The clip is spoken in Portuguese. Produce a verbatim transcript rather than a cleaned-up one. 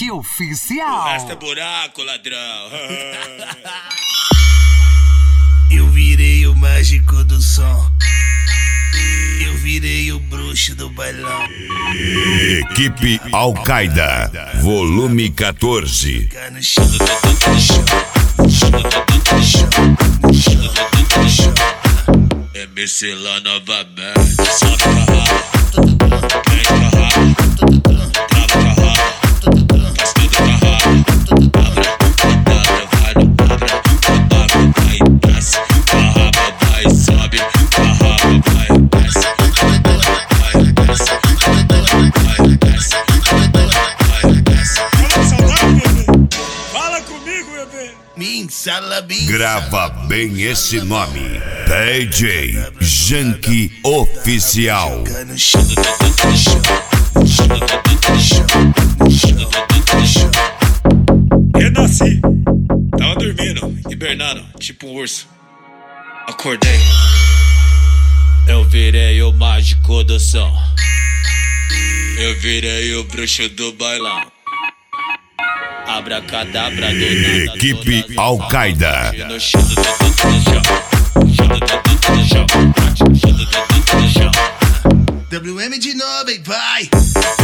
Junk Oficial. O resto é buraco, ladrão. Eu virei o mágico do som. Eu virei o bruxo do bailão. Equipe Al-Qaeda, volume quatorze. É Mercelã novamente. Sobe com a raba, vem com a raba, trava com a raba, faz tudo com a raba. Abre a dobra, vai no abra, abre, vai e desce. Com a raba vai e sobe, com a raba vai e desce. Vai e desce, vai e desce, vai e desce. Fala saudade, bebê. Fala comigo, bebê. Min salabim. Grava bem esse nome. D J Junk Oficial. Renasci. Tava dormindo, hibernando, tipo um urso. Acordei. Eu virei o mágico do som. Eu virei o bruxo do bailão. Abracadabra do nada. Equipe Al-Qaeda. No chão, no chão, no chão, no chão. W M de novo, hein, pai.